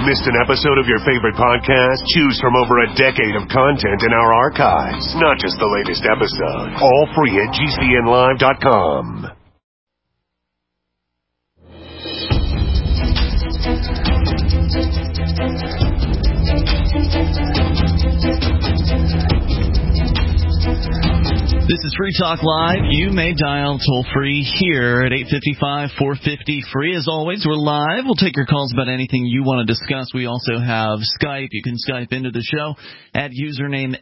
Missed an episode of your favorite podcast? Choose from over a decade of content in our archives, not just the latest episode. All free at GCNlive.com. This is Free Talk Live. You may dial toll-free here at 855-450-FREE. As always, we're live. We'll take your calls about anything you want to discuss. We also have Skype. You can Skype into the show at username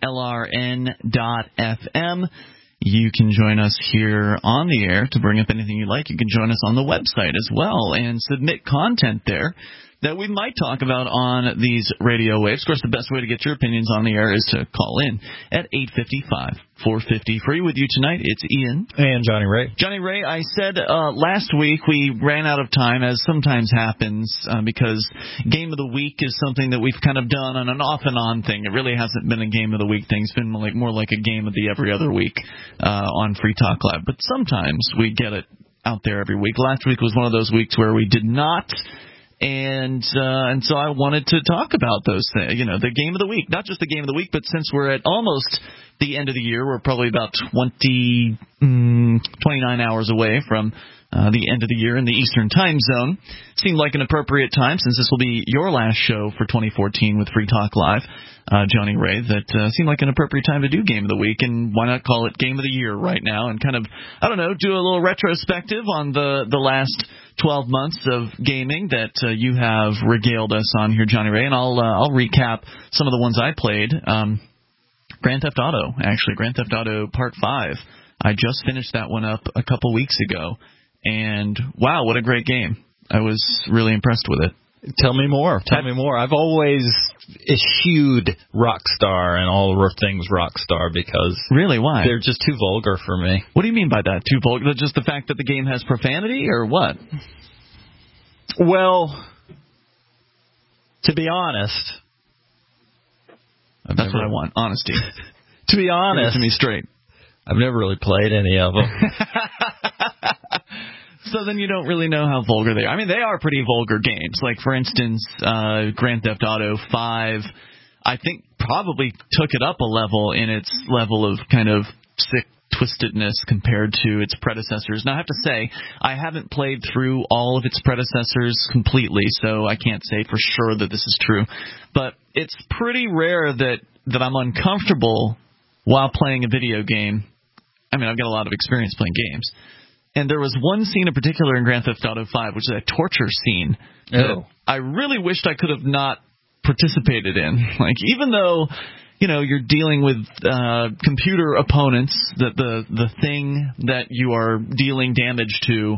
LRN.FM. You can join us here on the air to bring up anything you like. You can join us on the website as well and submit content there that we might talk about on these radio waves. Of course, the best way to get your opinions on the air is to call in at 855-450-FREE. With you tonight, it's Ian. And Johnny Ray. Johnny Ray, I said last week we ran out of time, as sometimes happens, because Game of the Week is something that we've kind of done on an off and on thing. It really hasn't been a Game of the Week thing. It's been more like a Game of the Every Other Week on Free Talk Live. But sometimes we get it out there every week. Last week was one of those weeks where we did not. And so I wanted to talk about those things, the Game of the Week, not just the Game of the Week, but since we're at almost the end of the year, we're probably about 29 hours away from the end of the year in the Eastern Time Zone. Seemed like an appropriate time, since this will be your last show for 2014 with Free Talk Live, Johnny Ray, that seemed like an appropriate time to do Game of the Week, and why not call it Game of the Year right now and kind of, do a little retrospective on the last 12 months of gaming that you have regaled us on here, Johnny Ray, and I'll recap some of the ones I played. Grand Theft Auto, actually, Grand Theft Auto Part 5. I just finished that one up a couple weeks ago, and wow, what a great game. I was really impressed with it. Tell me more. I've always eschewed Rockstar and all things Rockstar because... Really? Why? They're just too vulgar for me. What do you mean by that? Too vulgar? Just the fact that the game has profanity, or what? Well, to be honest... That's what I want, honesty. To be honest... Give it to me straight. I've never really played any of them. So then you don't really know how vulgar they are. I mean, they are pretty vulgar games. Like, for instance, Grand Theft Auto 5, I think probably took it up a level in its level of kind of sick twistedness compared to its predecessors. Now, I have to say, I haven't played through all of its predecessors completely, so I can't say for sure that this is true. But it's pretty rare that I'm uncomfortable while playing a video game. I mean, I've got a lot of experience playing games. And there was one scene in particular in Grand Theft Auto 5, which is a torture scene that I really wished I could have not participated in. Like, even though, you're dealing with computer opponents, that the thing that you are dealing damage to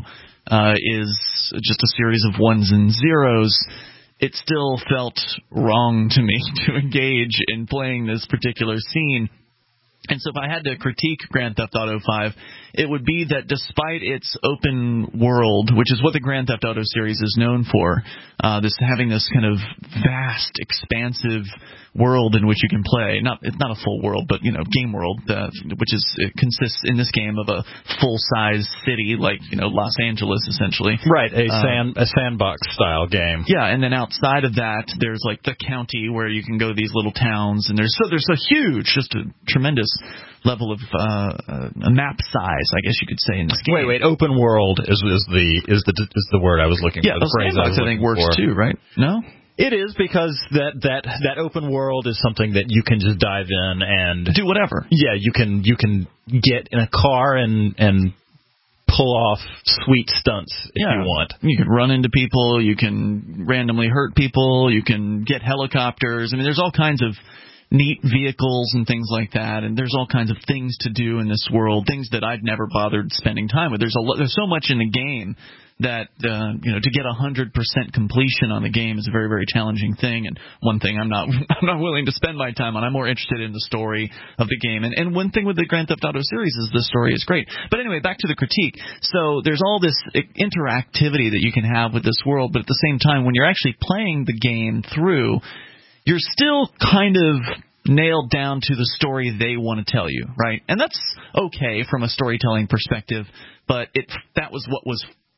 is just a series of ones and zeros, it still felt wrong to me to engage in playing this particular scene. And so if I had to critique Grand Theft Auto 5, it would be that despite its open world, which is what the Grand Theft Auto series is known for, having this kind of vast, expansive world in which you can play. It's not a full world, but game world, which it consists in this game of a full-size city like Los Angeles, essentially. Right, a sandbox style game. Yeah, and then outside of that, there's like the county where you can go to these little towns, and there's a huge, just a tremendous level of a map size, I guess you could say, in this game. Wait, open world is the word I was looking for. Yeah, the phrase I think works too, right? No? It is, because that open world is something that you can just dive in and do whatever. Yeah, you can get in a car and pull off sweet stunts if you want. You can run into people, you can randomly hurt people, you can get helicopters. I mean, there's all kinds of neat vehicles and things like that, and there's all kinds of things to do in this world, things that I've never bothered spending time with. There's so much in the game that to get 100% completion on the game is a very, very challenging thing, and one thing I'm not willing to spend my time on. I'm more interested in the story of the game, and one thing with the Grand Theft Auto series is the story is great. But anyway, back to the critique. So there's all this interactivity that you can have with this world, but at the same time, when you're actually playing the game through, you're still kind of nailed down to the story they want to tell you, right? And that's okay from a storytelling perspective, but that was what was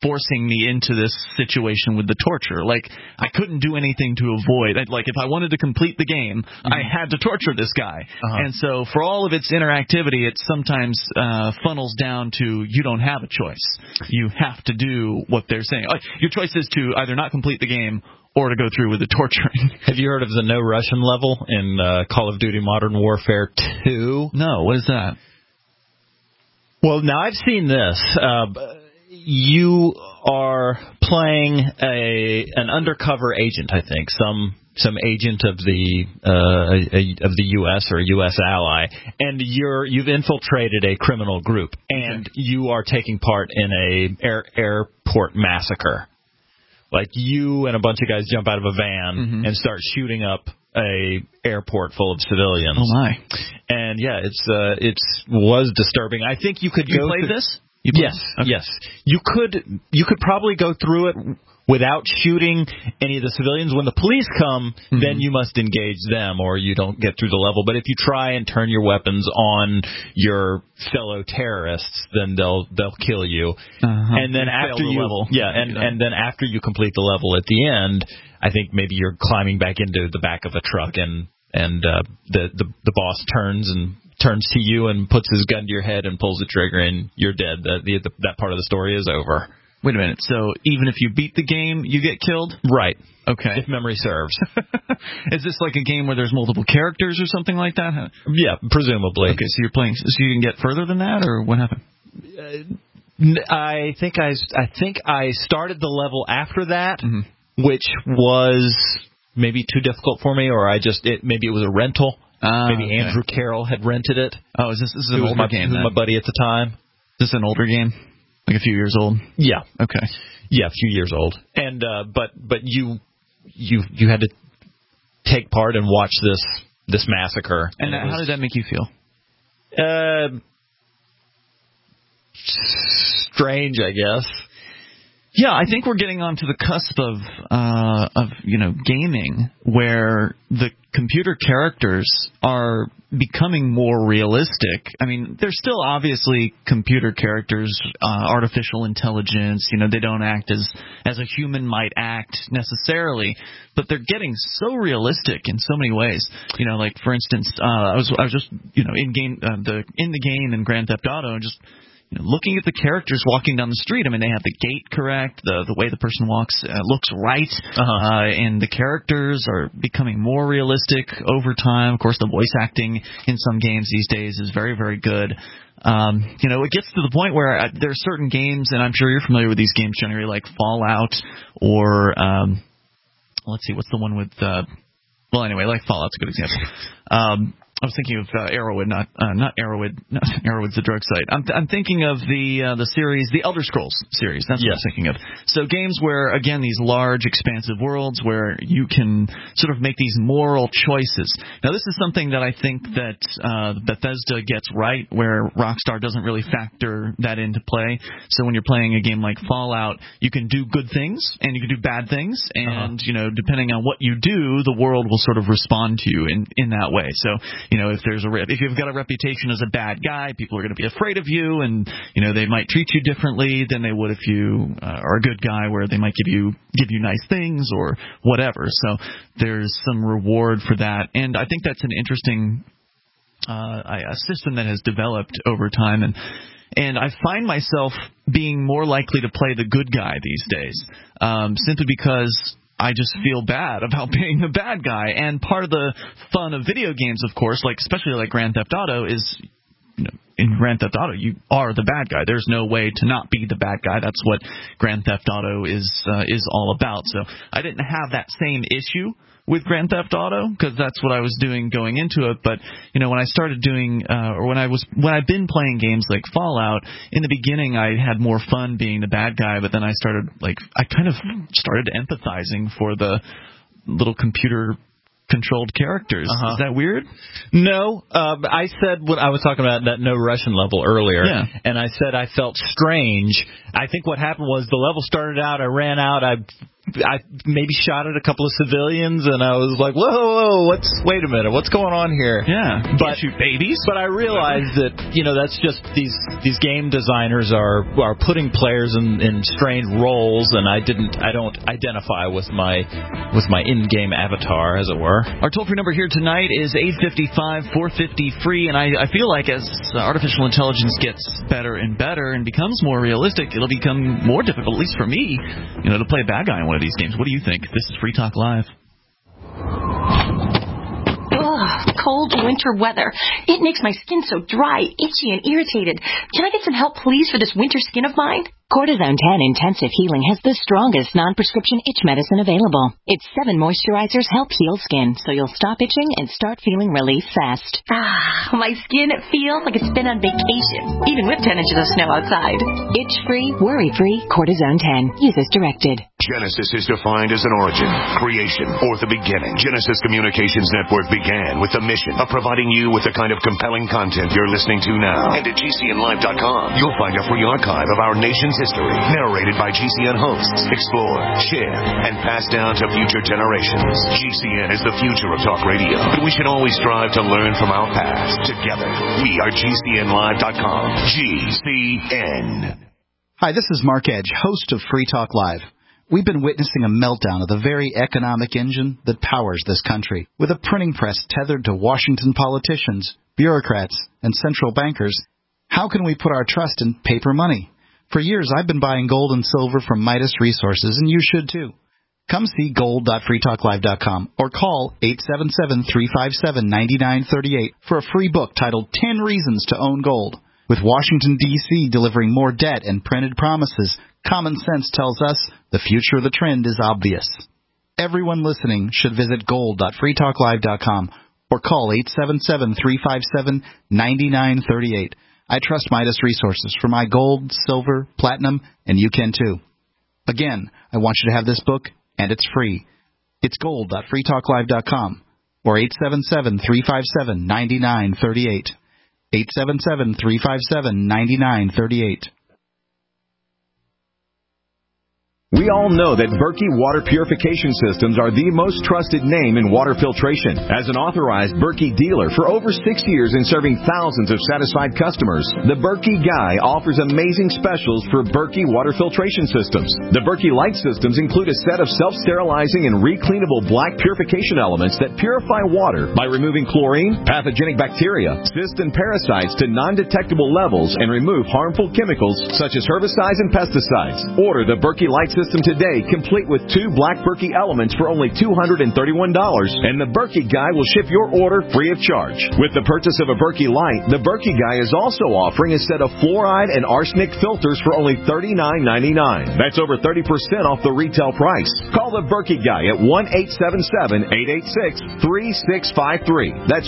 forcing me into this situation with the torture. Like, I couldn't do anything to avoid. Like, if I wanted to complete the game, I had to torture this guy. And so for all of its interactivity, it sometimes funnels down to you don't have a choice. You have to do what they're saying. Your choice is to either not complete the game or to go through with the torturing. Have you heard of the No Russian level in Call of Duty Modern Warfare 2? No, what is that? Well, now I've seen this. You are playing an undercover agent, I think, some agent of the U.S. or a U.S. ally, and you've infiltrated a criminal group, and you are taking part in a airport massacre. Like, you and a bunch of guys jump out of a van and start shooting up a airport full of civilians. Oh my! And yeah, it was disturbing. I think you could go play this. Yes, okay. Yes. You could probably go through it without shooting any of the civilians. When the police come, then you must engage them, or you don't get through the level. But if you try and turn your weapons on your fellow terrorists, then they'll kill you. And then after and then after you complete the level at the end, I think maybe you're climbing back into the back of a truck, and the boss turns to you and puts his gun to your head and pulls the trigger, and you're dead. That part of the story is over. Wait a minute. So even if you beat the game, you get killed? Right. Okay. If memory serves. Is this like a game where there's multiple characters or something like that? Yeah, presumably. Okay, so you're playing. So you didn't get further than that, or what happened? I think I started the level after that, which was maybe too difficult for me, or maybe it was a rental. Maybe Andrew Carroll had rented it. Oh, this is an older game? Who was my buddy at the time? Is this an older game? Like a few years old? Yeah. Okay. Yeah, a few years old. And but you had to take part and watch this massacre. And how did that make you feel? Strange, I guess. Yeah, I think we're getting onto the cusp of gaming where the computer characters are becoming more realistic. I mean, they're still obviously computer characters, artificial intelligence. They don't act as a human might act necessarily, but they're getting so realistic in so many ways. Like for instance, I was just in the game in Grand Theft Auto and just looking at the characters walking down the street. I mean, they have the gait correct, the way the person walks looks right, and the characters are becoming more realistic over time. Of course, the voice acting in some games these days is very, very good. It gets to the point where there are certain games, and I'm sure you're familiar with these games generally, like Fallout or, let's see, what's the one with, like Fallout's a good example. I was thinking of Arrowwood, not Arrowwood. Not Arrowwood's the drug site. I'm thinking of the series, the Elder Scrolls series. That's what I'm thinking of. So games where, again, these large, expansive worlds where you can sort of make these moral choices. Now, this is something that I think that Bethesda gets right, where Rockstar doesn't really factor that into play. So when you're playing a game like Fallout, you can do good things and you can do bad things, and depending on what you do, the world will sort of respond to you in that way. So if you've got a reputation as a bad guy, people are going to be afraid of you, and they might treat you differently than they would if you are a good guy, where they might give you nice things or whatever. So there's some reward for that, and I think that's an interesting a system that has developed over time, and I find myself being more likely to play the good guy these days, simply because I just feel bad about being the bad guy. And part of the fun of video games, of course, especially like Grand Theft Auto, is in Grand Theft Auto you are the bad guy. There's no way to not be the bad guy. That's what Grand Theft Auto is all about. So I didn't have that same issue with Grand Theft Auto, because that's what I was doing going into it. But when I started doing, when I've been playing games like Fallout, in the beginning I had more fun being the bad guy, but then I kind of started empathizing for the little computer controlled characters. Is that weird? No. I said when I was talking about that No Russian level earlier, and I said I felt strange. I think what happened was the level started out, I ran out, I I maybe shot at a couple of civilians, and I was like, whoa, wait a minute, what's going on here? Yeah, but shoot babies. But I realized that that's just these game designers are putting players in strange roles, and I don't identify with my in-game avatar, as it were. Our toll-free number here tonight is 855-450-FREE, and I feel like as artificial intelligence gets better and better and becomes more realistic, it'll become more difficult, at least for me, to play a bad guy in one of these games. What do you think? This is Free Talk Live. Ugh, cold winter weather. It makes my skin so dry, itchy, and irritated. Can I get some help, please, for this winter skin of mine? Cortisone 10 Intensive Healing has the strongest non-prescription itch medicine available. Its 7 moisturizers help heal skin, so you'll stop itching and start feeling relief fast. My skin feels like it's been on vacation, even with 10 inches of snow outside. Itch-free, worry-free, Cortisone 10. Use as directed. Genesis is defined as an origin, creation, or the beginning. Genesis Communications Network began with the mission of providing you with the kind of compelling content you're listening to now. And at GCNlive.com, you'll find a free archive of our nation's history, narrated by GCN hosts, explored, shared, and passed down to future generations. GCN is the future of talk radio, but we should always strive to learn from our past. Together, we are GCNlive.com. GCN. Hi, this is Mark Edge, host of Free Talk Live. We've been witnessing a meltdown of the very economic engine that powers this country. With a printing press tethered to Washington politicians, bureaucrats, and central bankers, how can we put our trust in paper money? For years, I've been buying gold and silver from Midas Resources, and you should too. Come see gold.freetalklive.com or call 877-357-9938 for a free book titled 10 Reasons to Own Gold. With Washington, D.C. delivering more debt and printed promises, common sense tells us the future of the trend is obvious. Everyone listening should visit gold.freetalklive.com or call 877-357-9938. I trust Midas Resources for my gold, silver, platinum, and you can too. Again, I want you to have this book, and it's free. It's gold.freetalklive.com or 877-357-9938. 877-357-9938. We all know that Berkey Water Purification Systems are the most trusted name in water filtration. As an authorized Berkey dealer for over 6 years and serving thousands of satisfied customers, the Berkey Guy offers amazing specials for Berkey Water Filtration Systems. The Berkey Light Systems include a set of self-sterilizing and recleanable black purification elements that purify water by removing chlorine, pathogenic bacteria, cysts, and parasites to non-detectable levels and remove harmful chemicals such as herbicides and pesticides. Order the Berkey Light System today, complete with 2 black Berkey elements for only $231, and the Berkey Guy will ship your order free of charge. With the purchase of a Berkey Light, the Berkey Guy is also offering a set of fluoride and arsenic filters for only $39.99. That's over 30% off the retail price. Call the Berkey Guy at 1-877-886-3653. That's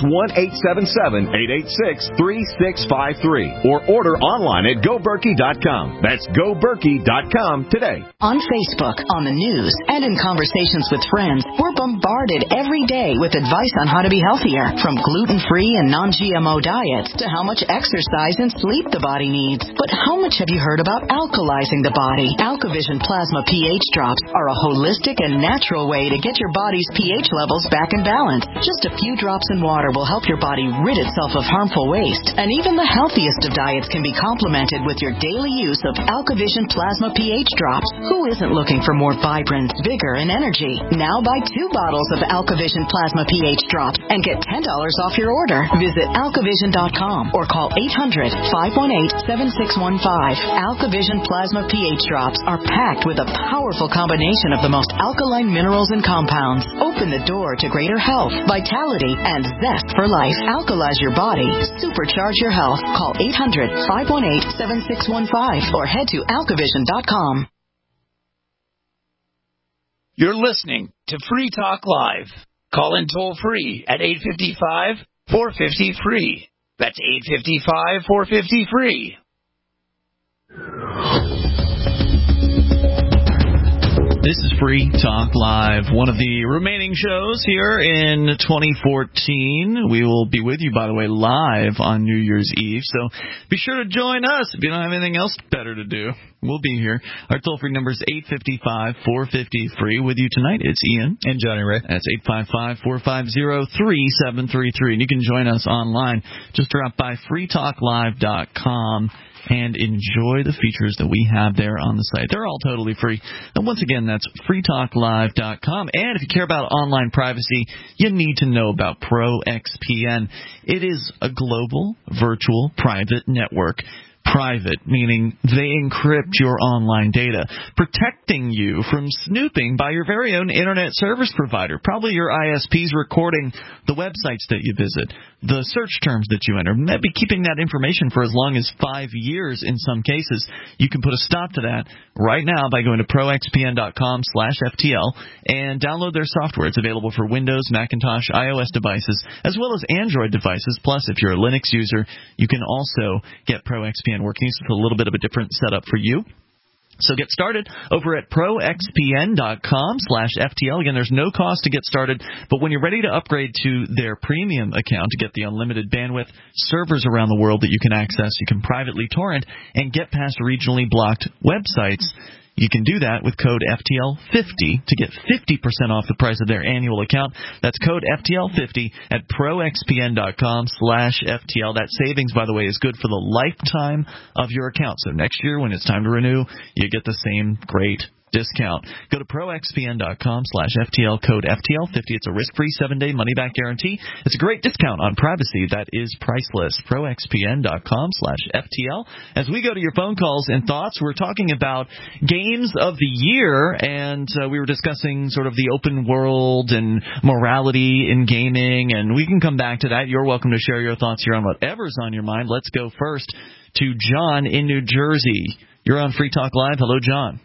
1-877-886-3653. Or order online at GoBerkey.com. That's GoBerkey.com today. On Facebook, on the news, and in conversations with friends, we're bombarded every day with advice on how to be healthier, from gluten-free and non-GMO diets to how much exercise and sleep the body needs. But how much have you heard about alkalizing the body? AlkaVision Plasma pH drops are a holistic and natural way to get your body's pH levels back in balance. Just a few drops in water will help your body rid itself of harmful waste. And even the healthiest of diets can be complemented with your daily use of AlkaVision Plasma pH drops. Who isn't looking for more vibrance, vigor, and energy? Now buy 2 bottles of AlkaVision Plasma pH drops and get $10 off your order. Visit alkavision.com or call 800-518-7615. AlkaVision Plasma pH drops are packed with a powerful combination of the most alkaline minerals and compounds. Open the door to greater health, vitality, and zest for life. Alkalize your body. Supercharge your health. Call 800-518-7615 or head to alkavision.com. You're listening to Free Talk Live. Call in toll-free at 855-450-FREE. That's 855-450-FREE. This is Free Talk Live, one of the remaining shows here in 2014. We will be with you, by the way, live on New Year's Eve, so be sure to join us if you don't have anything else better to do. We'll be here. Our toll-free number is 855-450-FREE. With you tonight, it's Ian. And Johnny Ray. That's 855-450-3733. And you can join us online. Just drop by freetalklive.com and enjoy the features that we have there on the site. They're all totally free. And once again, that's freetalklive.com. And if you care about online privacy, you need to know about ProXPN. It is a global, virtual, private network. Private, meaning they encrypt your online data, protecting you from snooping by your very own internet service provider. Probably your ISP's recording the websites that you visit, the search terms that you enter, maybe keeping that information for as long as 5 years in some cases. You can put a stop to that right now by going to proxpn.com/FTL and download their software. It's available for Windows, Macintosh, iOS devices, as well as Android devices. Plus, if you're a Linux user, you can also get ProXPN working. It's a little bit of a different setup for you. So get started over at proxpn.com/FTL. Again, there's no cost to get started, but when you're ready to upgrade to their premium account to get the unlimited bandwidth, servers around the world that you can access, you can privately torrent and get past regionally blocked websites. You can do that with code FTL50 to get 50% off the price of their annual account. That's code FTL50 at proxpn.com/FTL. That savings, by the way, is good for the lifetime of your account. So next year, when it's time to renew, you get the same great discount. Go to proxpn.com/FTL, code FTL50. It's a risk-free 7-day money-back guarantee. It's a great discount on privacy that is priceless. proxpn.com/FTL. As we go to your phone calls and thoughts, we're talking about games of the year, and we were discussing sort of the open world and morality in gaming, and we can come back to that. You're welcome to share your thoughts here on whatever's on your mind. Let's go first to John in New Jersey. You're on Free Talk Live. Hello, John.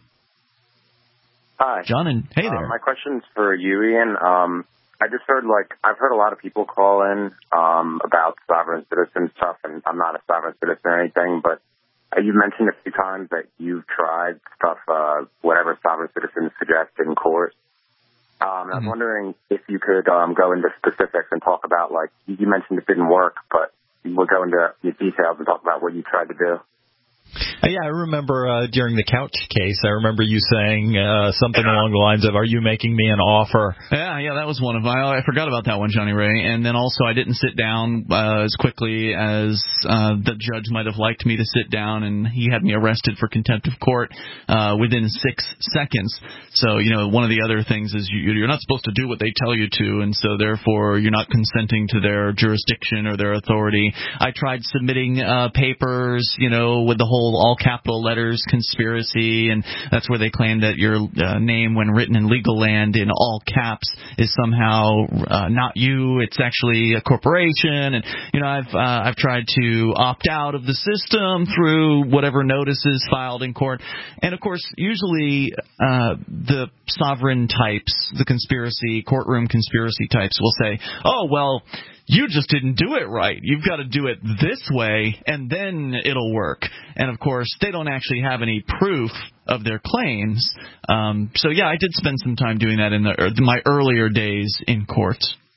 Hi. John, and hey there. My question's for you, Ian. I just heard, I've heard a lot of people call in about sovereign citizen stuff, and I'm not a sovereign citizen or anything, but you mentioned a few times that you've tried stuff, whatever sovereign citizens suggest in court. I was wondering if you could go into specifics and talk about, you mentioned it didn't work, but we'll go into the details and talk about what you tried to do. Yeah, I remember during the couch case, I remember you saying something along the lines of, "Are you making me an offer?" Yeah, that was one of them. I forgot about that one, Johnny Ray. And then also I didn't sit down as quickly as the judge might have liked me to sit down, and he had me arrested for contempt of court within 6 seconds. So, one of the other things is you're not supposed to do what they tell you to, and so therefore you're not consenting to their jurisdiction or their authority. I tried submitting papers, with the whole all capital letters conspiracy, and that's where they claim that your name, when written in legal land in all caps, is somehow not you. It's actually a corporation. And I've tried to opt out of the system through whatever notices filed in court. And of course, usually the sovereign types, the courtroom conspiracy types will say, "Oh, well, you just didn't do it right. You've got to do it this way, and then it'll work." And, of course, they don't actually have any proof of their claims. So, yeah, I did spend some time doing that in my earlier days in court.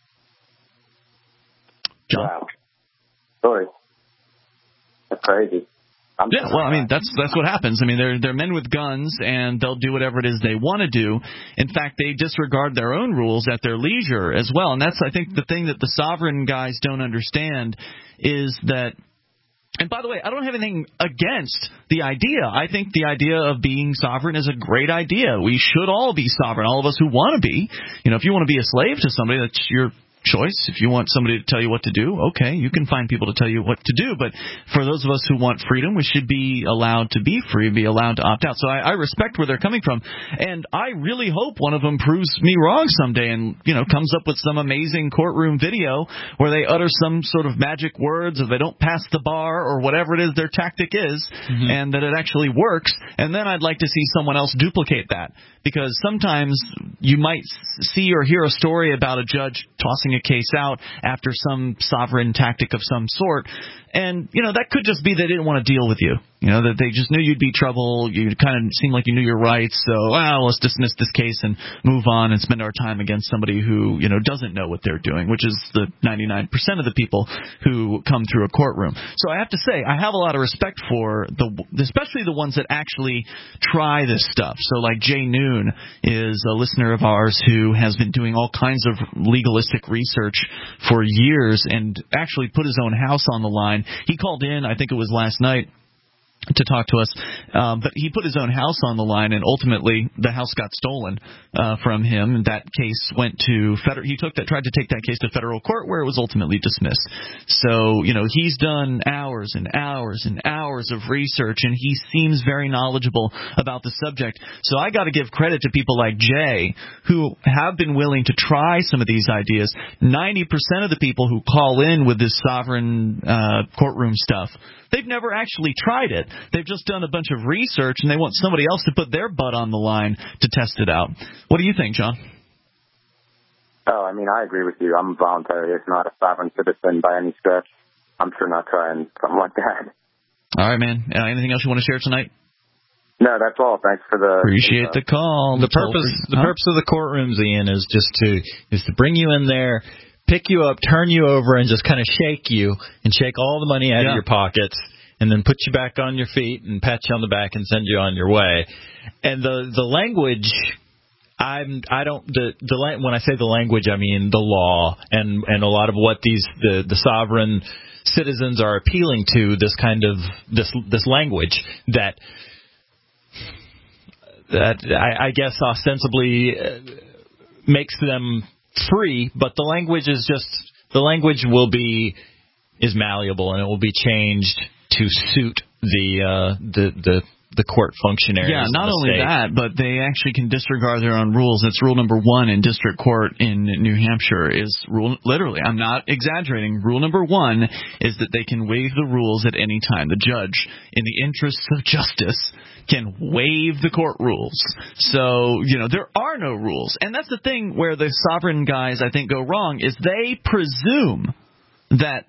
John? Wow. Sorry. That's crazy. Yeah, well, I mean, that's what happens. I mean, they're men with guns, and they'll do whatever it is they want to do. In fact, they disregard their own rules at their leisure as well. And that's, I think, the thing that the sovereign guys don't understand is that. And by the way, I don't have anything against the idea. I think the idea of being sovereign is a great idea. We should all be sovereign, all of us who want to be. If you want to be a slave to somebody, that's your choice. If you want somebody to tell you what to do, okay, you can find people to tell you what to do. But for those of us who want freedom, we should be allowed to be free, be allowed to opt out. So I respect where they're coming from, and I really hope one of them proves me wrong someday and, comes up with some amazing courtroom video where they utter some sort of magic words, or they don't pass the bar, or whatever it is their tactic is, and that it actually works. And then I'd like to see someone else duplicate that, because sometimes you might see or hear a story about a judge tossing a case out after some sovereign tactic of some sort. And, that could just be they didn't want to deal with you. That they just knew you'd be trouble. You kind of seemed like you knew your rights. So, let's dismiss this case and move on and spend our time against somebody who, doesn't know what they're doing, which is the 99% of the people who come through a courtroom. So I have to say, I have a lot of respect for especially the ones that actually try this stuff. So like Jay Noon is a listener of ours who has been doing all kinds of legalistic research for years and actually put his own house on the line. He called in, I think it was last night, to talk to us, but he put his own house on the line, and ultimately the house got stolen from him, and that case went to tried to take that case to federal court, where it was ultimately dismissed. So, he's done hours and hours and hours of research, and he seems very knowledgeable about the subject. So I got to give credit to people like Jay, who have been willing to try some of these ideas. 90% of the people who call in with this sovereign courtroom stuff, they've never actually tried it. They've just done a bunch of research, and they want somebody else to put their butt on the line to test it out. What do you think, John? Oh, I agree with you. I'm voluntary. It's not a sovereign citizen by any stretch. I'm sure not trying something like that. All right, man. Anything else you want to share tonight? No, that's all. Thanks for the... Appreciate the call. The purpose of the courtrooms, Ian, is just to bring you in there, pick you up, turn you over, and just kind of shake you and shake all the money out of your pockets, and then put you back on your feet and pat you on the back and send you on your way. And the language, when I say the language, I mean the law and a lot of what the sovereign citizens are appealing to. This kind of this language that I guess ostensibly makes them free, but the language is malleable, and it will be changed to suit the court functionaries. Yeah, not only that, but they actually can disregard their own rules. That's rule number 1 in district court in New Hampshire. Literally, I'm not exaggerating. Rule number 1 is that they can waive the rules at any time. The judge, in the interests of justice, can waive the court rules. So, there are no rules. And that's the thing where the sovereign guys, I think, go wrong, is they presume that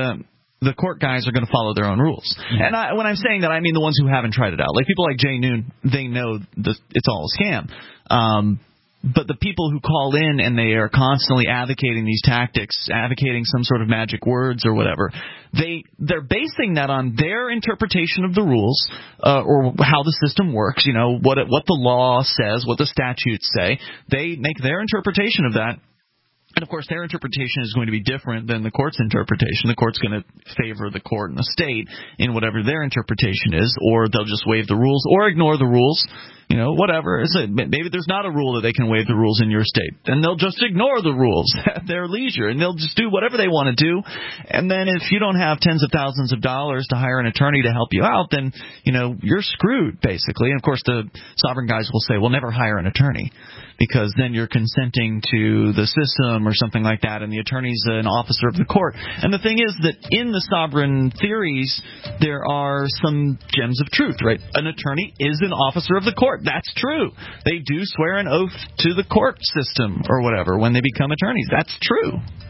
the court guys are going to follow their own rules. And when I'm saying that, I mean the ones who haven't tried it out. Like people like Jay Noon, they know it's all a scam. But the people who call in and they are constantly advocating these tactics, advocating some sort of magic words or whatever, they're basing that on their interpretation of the rules or how the system works, what the law says, what the statutes say. They make their interpretation of that. And, of course, their interpretation is going to be different than the court's interpretation. The court's going to favor the court and the state in whatever their interpretation is, or they'll just waive the rules or ignore the rules. Whatever. Maybe there's not a rule that they can waive the rules in your state. And they'll just ignore the rules at their leisure, and they'll just do whatever they want to do. And then if you don't have tens of thousands of dollars to hire an attorney to help you out, then, you're screwed, basically. And, of course, the sovereign guys will say, well, never hire an attorney, because then you're consenting to the system or something like that, and the attorney's an officer of the court. And the thing is that in the sovereign theories, there are some gems of truth, right? An attorney is an officer of the court. That's true. They do swear an oath to the court system or whatever when they become attorneys. That's true.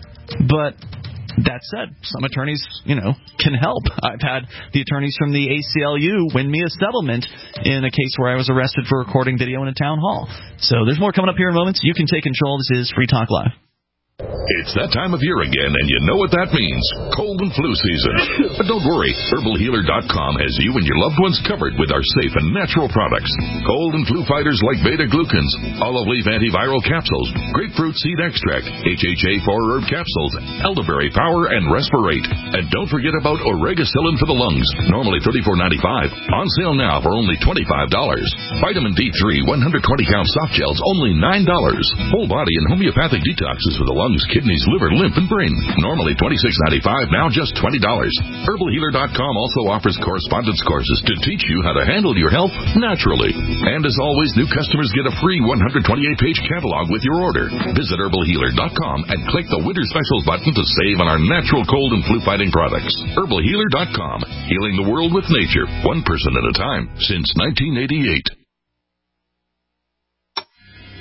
But that said, some attorneys, can help. I've had the attorneys from the ACLU win me a settlement in a case where I was arrested for recording video in a town hall. So there's more coming up here in moments. You can take control. This is Free Talk Live. It's that time of year again, and you know what that means. Cold and flu season. But don't worry, HerbalHealer.com has you and your loved ones covered with our safe and natural products. Cold and flu fighters like beta-glucans, olive leaf antiviral capsules, grapefruit seed extract, HHA 4-herb capsules, elderberry power, and Respirate. And don't forget about Oregacillin for the lungs, normally $34.95. On sale now for only $25. Vitamin D3 120-count soft gels, only $9. Whole body and homeopathic detoxes for the lungs, kidneys, liver, lymph, and brain. Normally $26.95, now just $20. HerbalHealer.com also offers correspondence courses to teach you how to handle your health naturally. And as always, new customers get a free 128-page catalog with your order. Visit HerbalHealer.com and click the Winter Specials button to save on our natural cold and flu-fighting products. HerbalHealer.com, healing the world with nature, one person at a time, since 1988.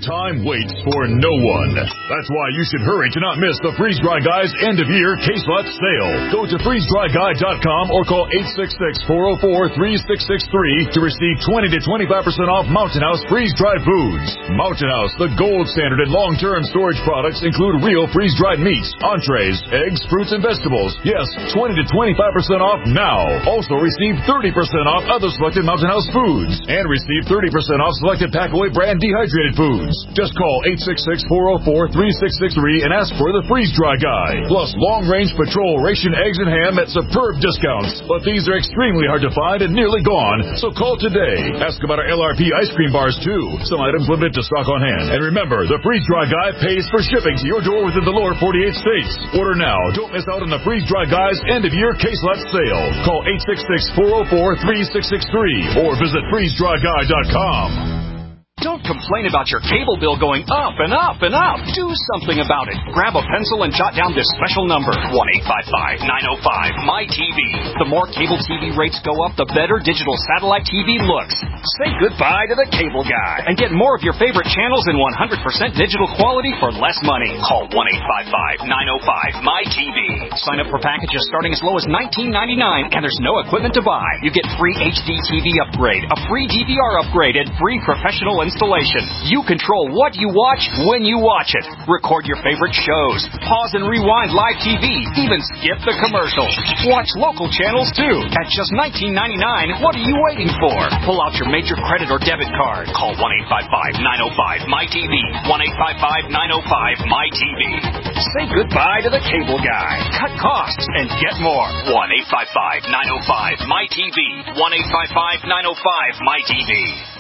Time waits for no one. That's why you should hurry to not miss the Freeze Dry Guy's end-of-year case lot sale. Go to freezedryguy.com or call 866-404-3663 to receive 20 to 25% off Mountain House freeze-dried foods. Mountain House, the gold standard in long-term storage products, include real freeze-dried meats, entrees, eggs, fruits, and vegetables. Yes, 20 to 25% off now. Also receive 30% off other selected Mountain House foods and receive 30% off selected Packaway brand dehydrated foods. Just call 866-404-3663 and ask for the Freeze Dry Guy. Plus long-range patrol ration eggs and ham at superb discounts. But these are extremely hard to find and nearly gone, so call today. Ask about our LRP ice cream bars too. Some items limited to stock on hand. And remember, the Freeze Dry Guy pays for shipping to your door within the lower 48 states. Order now. Don't miss out on the Freeze Dry Guy's end-of-year case lot sale. Call 866-404-3663 or visit freezedryguy.com. Don't complain about your cable bill going up and up and up. Do something about it. Grab a pencil and jot down this special number, 1-855-905-MY-TV. The more cable TV rates go up, the better digital satellite TV looks. Say goodbye to the cable guy and get more of your favorite channels in 100% digital quality for less money. Call 1-855-905-MY-TV. Sign up for packages starting as low as $19.99, and there's no equipment to buy. You get free HD TV upgrade, a free DVR upgrade, and free professional installation. You control what you watch when you watch it. Record your favorite shows. Pause and rewind live TV. Even skip the commercials. Watch local channels too. At just $19.99, what are you waiting for? Pull out your major credit or debit card. Call 1-855-905-MY-TV. 1-855-905-MY-TV. Say goodbye to the cable guy. Cut costs and get more. 1-855-905-MY-TV. 1-855-905-MY-TV.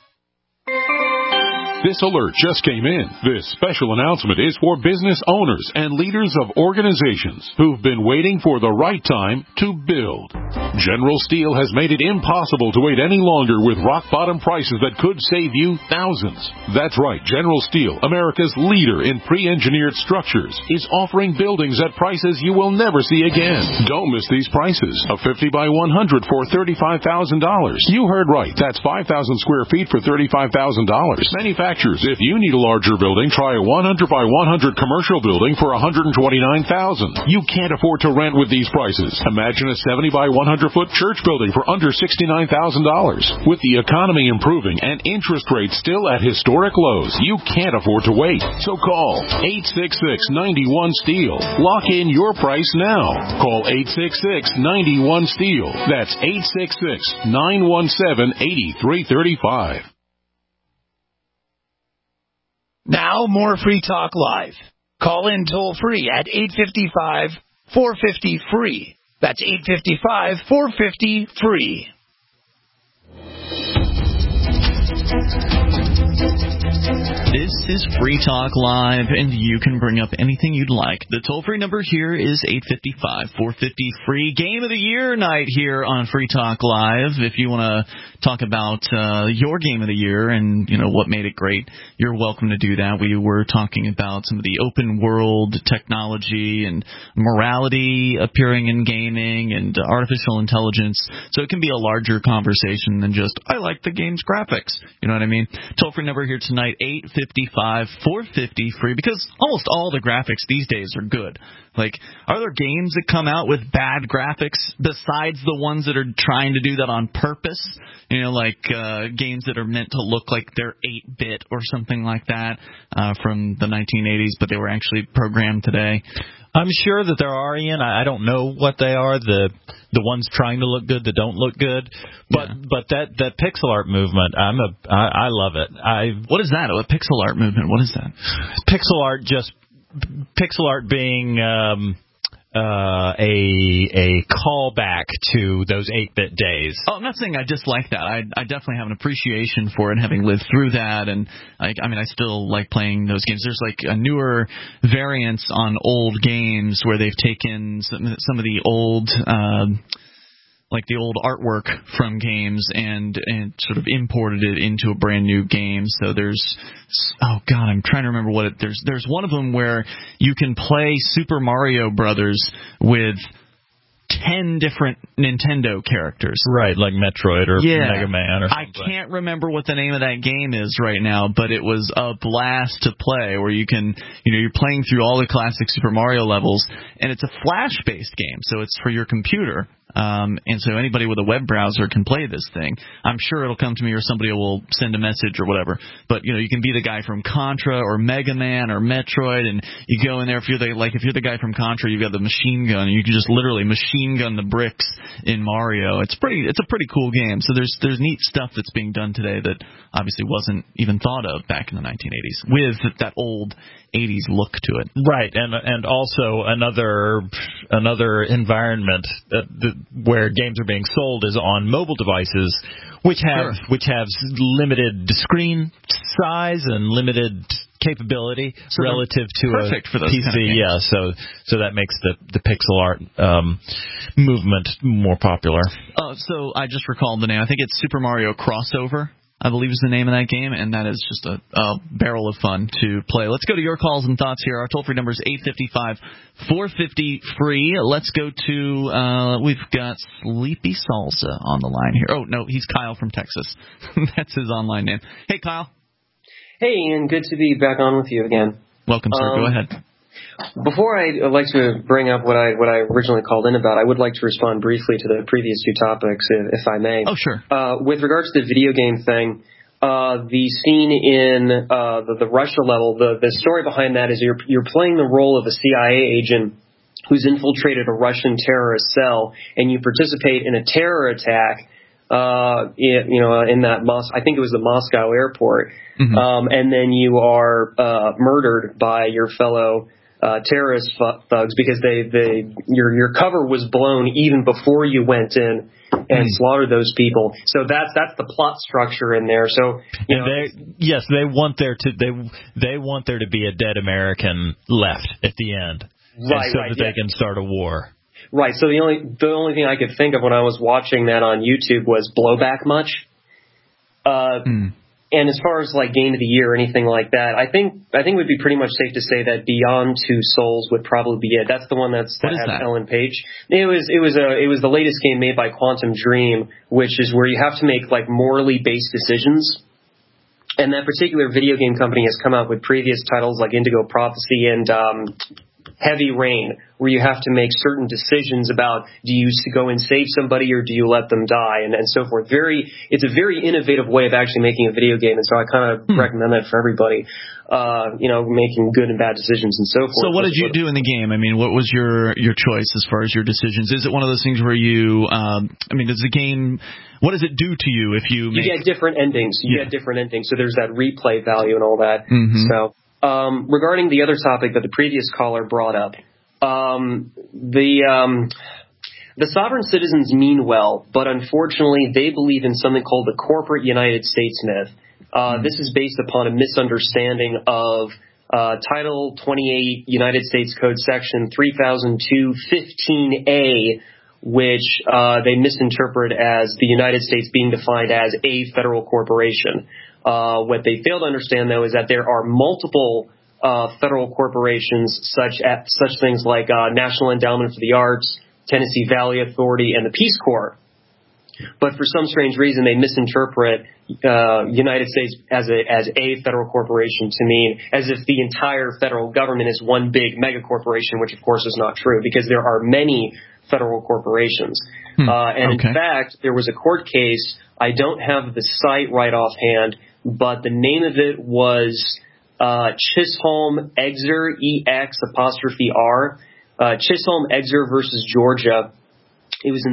This alert just came in. This special announcement is for business owners and leaders of organizations who've been waiting for the right time to build. General Steel has made it impossible to wait any longer with rock-bottom prices that could save you thousands. That's right, General Steel, America's leader in pre-engineered structures, is offering buildings at prices you will never see again. Don't miss these prices. A 50 by 100 for $35,000. You heard right. That's 5,000 square feet for $35,000. Manufacturers, if you need a larger building, try a 100 by 100 commercial building for $129,000. You can't afford to rent with these prices. Imagine a 70 by 100 foot church building for under $69,000. With the economy improving and interest rates still at historic lows, you can't afford to wait. So call 866-91-STEEL. Lock in your price now. Call 866-91-STEEL. That's 866-917-8335. Now, more Free Talk Live. Call in toll-free at 855-450-FREE. That's 855-450-FREE. This is Free Talk Live, and you can bring up anything you'd like. The toll-free number here is 855-450-FREE. Game of the Year night here on Free Talk Live. If you want to talk about your Game of the Year and, you know, what made it great, you're welcome to do that. We were talking about some of the open world technology and morality appearing in gaming and artificial intelligence. So it can be a larger conversation than just, I like the game's graphics. You know what I mean? Toll-free number here tonight, 855-450-FREE, because almost all the graphics these days are good. Like, are there games that come out with bad graphics besides the ones that are trying to do that on purpose? You know, like games that are meant to look like they're 8-bit or something like that from the 1980s, but they were actually programmed today. I'm sure that there are, Ian. I don't know what they are. The ones trying to look good that don't look good. But that pixel art movement, I love it. What is that? A pixel art movement? What is that? Pixel art being a callback to those 8-bit days. Oh, I'm not saying I dislike that. I definitely have an appreciation for it, having lived through that, and I still like playing those games. There's like a newer variants on old games where they've taken some of the old like the old artwork from games and sort of imported it into a brand new game. So there's, oh God, I'm trying to remember what it, there's one of them where you can play Super Mario Brothers with 10 different Nintendo characters. Right, like Metroid or Mega Man or something. I can't remember what the name of that game is right now, but it was a blast to play where you can, you're playing through all the classic Super Mario levels, and it's a Flash-based game, so it's for your computer. And so anybody with a web browser can play this thing. I'm sure it'll come to me or somebody will send a message or whatever. But, you can be the guy from Contra or Mega Man or Metroid, and you go in there. If you're the guy from Contra, you've got the machine gun, and you can just literally machine gun the bricks in Mario. It's a pretty cool game. So there's neat stuff that's being done today that obviously wasn't even thought of back in the 1980s with that old 80s look to it. Right, and also another environment where games are being sold is on mobile devices, which have limited screen size and limited capability relative to a for those PC. Kind of games. Yeah, so that makes the pixel art movement more popular. So I just recalled the name. I think it's Super Mario Crossover, I believe is the name of that game, and that is just a barrel of fun to play. Let's go to your calls and thoughts here. Our toll-free number is 855-450-FREE. Let's go to, we've got Sleepy Salsa on the line here. Oh, no, he's Kyle from Texas. That's his online name. Hey, Kyle. Hey, Ian. Good to be back on with you again. Welcome, sir. Go ahead. Before I'd like to bring up what I originally called in about, I would like to respond briefly to the previous two topics, if I may. Oh, sure. With regards to the video game thing, the scene in the Russia level, the story behind that is you're playing the role of a CIA agent who's infiltrated a Russian terrorist cell, and you participate in a terror attack. In that I think it was the Moscow airport, and then you are murdered by your fellow terrorist thugs because your cover was blown even before you went in and slaughtered those people. So that's the plot structure in there. So they want there to be a dead American left at the end, that they can start a war. Right. So the only thing I could think of when I was watching that on YouTube was blowback much. And as far as like game of the year or anything like that, I think it would be pretty much safe to say that Beyond Two Souls would probably be it. That's the one that has Ellen Page. It was the latest game made by Quantum Dream, which is where you have to make like morally based decisions. And that particular video game company has come out with previous titles like Indigo Prophecy and Heavy Rain, where you have to make certain decisions about do you go and save somebody or do you let them die and so forth. It's a very innovative way of actually making a video game, and so I kind of recommend that for everybody, making good and bad decisions and so forth. So what did you do in the game? I mean, what was your choice as far as your decisions? Is it one of those things where you, does the game, what does it do to you if you get different endings? You get different endings, so there's that replay value and all that. So. Regarding the other topic that the previous caller brought up, the sovereign citizens mean well, but unfortunately they believe in something called the corporate United States myth. This is based upon a misunderstanding of Title 28 United States Code Section 3002-15A, which they misinterpret as the United States being defined as a federal corporation. What they fail to understand, though, is that there are multiple federal corporations, such things like National Endowment for the Arts, Tennessee Valley Authority, and the Peace Corps. But for some strange reason, they misinterpret United States as a federal corporation to mean as if the entire federal government is one big mega corporation, which of course is not true because there are many federal corporations. In fact, there was a court case. I don't have the site right offhand, but the name of it was Chisholm Exer, EX''R, Chisholm Exer versus Georgia. It was in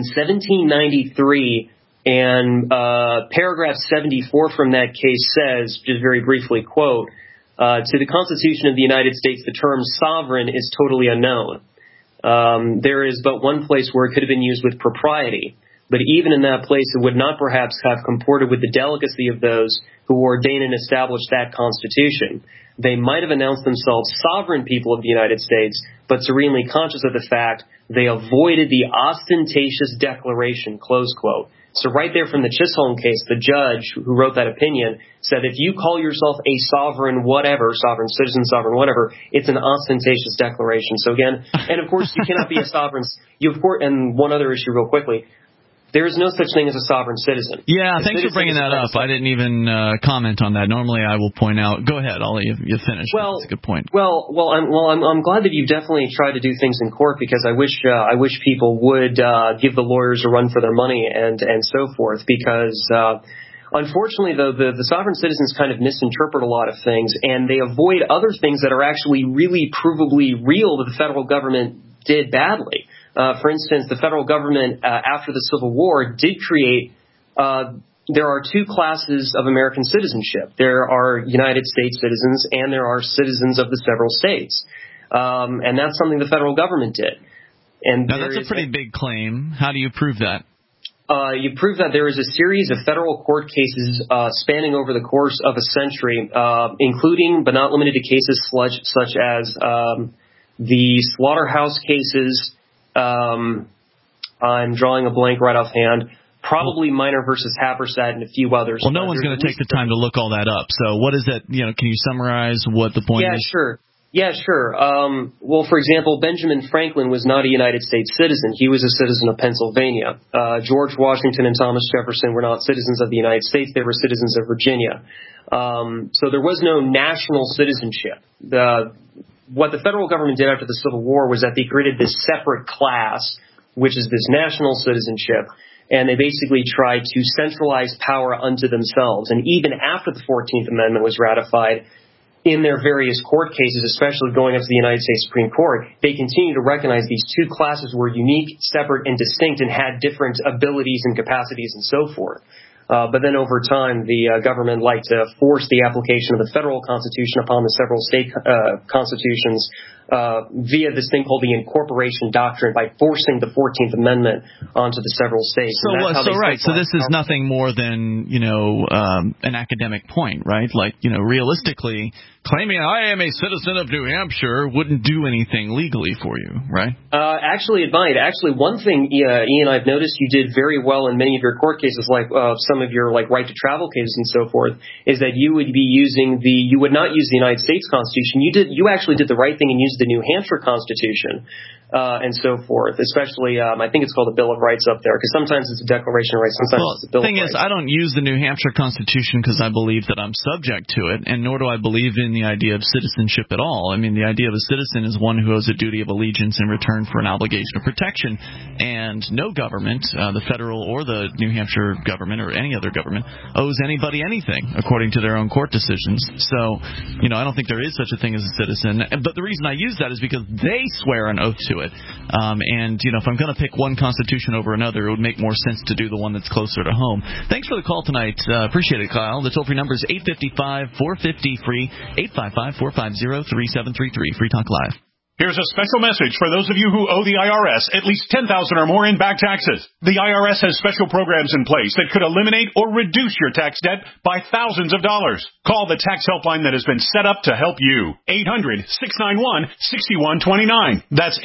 1793, and paragraph 74 from that case says, just very briefly, quote, to the Constitution of the United States, the term sovereign is totally unknown. There is but one place where it could have been used with propriety. But even in that place, it would not perhaps have comported with the delicacy of those who ordain and establish that Constitution. They might have announced themselves sovereign people of the United States, but serenely conscious of the fact they avoided the ostentatious declaration, close quote. So right there from the Chisholm case, the judge who wrote that opinion said if you call yourself a sovereign whatever, sovereign citizen, sovereign whatever, it's an ostentatious declaration. So again, and of course you cannot be a sovereign. And one other issue real quickly. There is no such thing as a sovereign citizen. Yeah, thanks for bringing that up. I didn't even comment on that. Normally, I will point out. Go ahead, I'll let you finish. Well, that's a good point. I'm glad that you've definitely tried to do things in court because I wish people would give the lawyers a run for their money and so forth because. Unfortunately, though, the sovereign citizens kind of misinterpret a lot of things, and they avoid other things that are actually really provably real that the federal government did badly. For instance, the federal government, after the Civil War, did create there are two classes of American citizenship. There are United States citizens, and there are citizens of the several states. And that's something the federal government did. And now, that's a pretty big claim. How do you prove that? You prove that there is a series of federal court cases spanning over the course of a century, including but not limited to cases such as the slaughterhouse cases. I'm drawing a blank right offhand. Probably Minor versus Haberstadt and a few others. Well, no one's going to take the time to look all that up. So what is that? Can you summarize what the point is? Yeah, sure. Well, for example, Benjamin Franklin was not a United States citizen. He was a citizen of Pennsylvania. George Washington and Thomas Jefferson were not citizens of the United States. They were citizens of Virginia. So there was no national citizenship. What the federal government did after the Civil War was that they created this separate class, which is this national citizenship, and they basically tried to centralize power unto themselves. And even after the 14th Amendment was ratified, in their various court cases, especially going up to the United States Supreme Court, they continue to recognize these two classes were unique, separate, and distinct and had different abilities and capacities and so forth. But then over time, the government liked to force the application of the federal constitution upon the several state constitutions via this thing called the incorporation doctrine by forcing the 14th Amendment onto the several states. So this is nothing more than, an academic point, right? Like, realistically, claiming I am a citizen of New Hampshire wouldn't do anything legally for you, right? Actually, it might. Actually, one thing, Ian, I've noticed you did very well in many of your court cases, like some of your right to travel cases and so forth, is that you would you would not use the United States Constitution. You actually did the right thing and used the New Hampshire Constitution. And so forth, especially, I think it's called the Bill of Rights up there, because sometimes it's a Declaration of Rights, sometimes it's a Bill of Rights. The thing is, I don't use the New Hampshire Constitution because I believe that I'm subject to it, and nor do I believe in the idea of citizenship at all. I mean, the idea of a citizen is one who owes a duty of allegiance in return for an obligation of protection, and no government, the federal or the New Hampshire government or any other government, owes anybody anything, according to their own court decisions. So, I don't think there is such a thing as a citizen, but the reason I use that is because they swear an oath to it. And, if I'm going to pick one constitution over another, it would make more sense to do the one that's closer to home. Thanks for the call tonight. Appreciate it, Kyle. The toll-free number is 855-450-FREE, 855-450-3733. Free Talk Live. Here's a special message for those of you who owe the IRS at least $10,000 or more in back taxes. The IRS has special programs in place that could eliminate or reduce your tax debt by thousands of dollars. Call the tax helpline that has been set up to help you. 800-691-6129. That's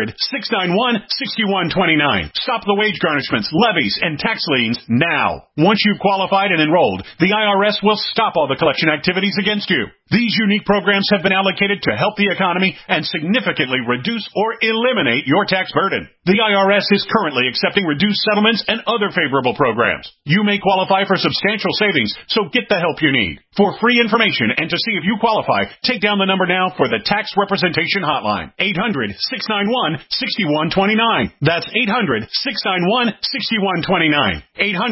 800-691-6129. Stop the wage garnishments, levies, and tax liens now. Once you've qualified and enrolled, the IRS will stop all the collection activities against you. These unique programs have been allocated to help the economy and significantly reduce or eliminate your tax burden. The IRS is currently accepting reduced settlements and other favorable programs. You may qualify for substantial savings, so get the help you need. For free information and to see if you qualify, take down the number now for the Tax Representation Hotline. 800-691-6129. That's 800-691-6129.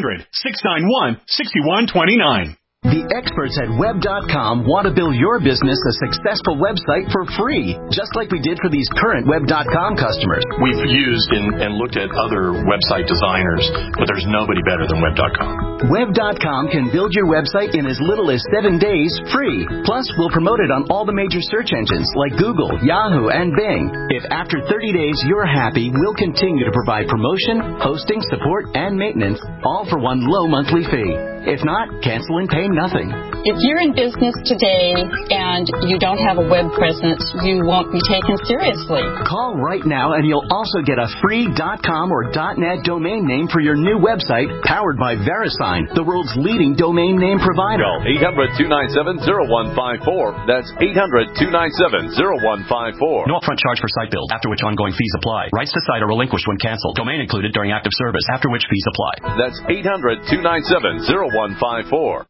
800-691-6129. The experts at Web.com want to build your business a successful website for free, just like we did for these current Web.com customers. We've used and looked at other website designers, but there's nobody better than Web.com. Web.com can build your website in as little as 7 days free. Plus, we'll promote it on all the major search engines like Google, Yahoo, and Bing. If after 30 days you're happy, we'll continue to provide promotion, hosting, support, and maintenance, all for one low monthly fee. If not, cancel and pay nothing. If you're in business today and you don't have a web presence, you won't be taken seriously. Call right now and you'll also get a free .com or .net domain name for your new website powered by VeriSign, the world's leading domain name provider. Call 800-297-0154. That's 800-297-0154. No upfront charge for site build, after which ongoing fees apply. Rights to site are relinquished when canceled. Domain included during active service, after which fees apply. That's 800-297-0154.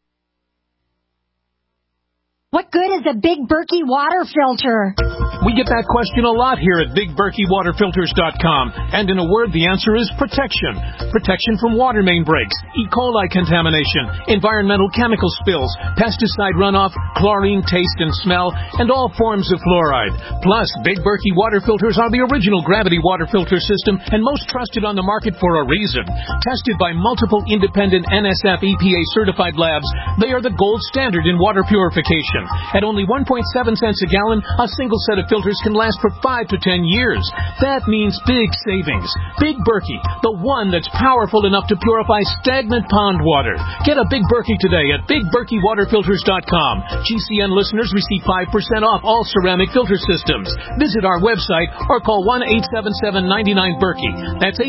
What good is a Big Berkey water filter? We get that question a lot here at BigBerkeyWaterFilters.com. And in a word, the answer is protection. Protection from water main breaks, E. coli contamination, environmental chemical spills, pesticide runoff, chlorine taste and smell, and all forms of fluoride. Plus, Big Berkey water filters are the original gravity water filter system and most trusted on the market for a reason. Tested by multiple independent NSF EPA certified labs, they are the gold standard in water purification. At only 1.7 cents a gallon, a single set of filters can last for 5 to 10 years. That means big savings. Big Berkey, the one that's powerful enough to purify stagnant pond water. Get a Big Berkey today at BigBerkeyWaterFilters.com. GCN listeners receive 5% off all ceramic filter systems. Visit our website or call 1-877-99-BERKEY. That's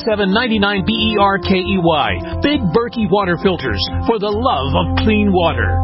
877-99-BERKEY. Big Berkey Water Filters, for the love of clean water.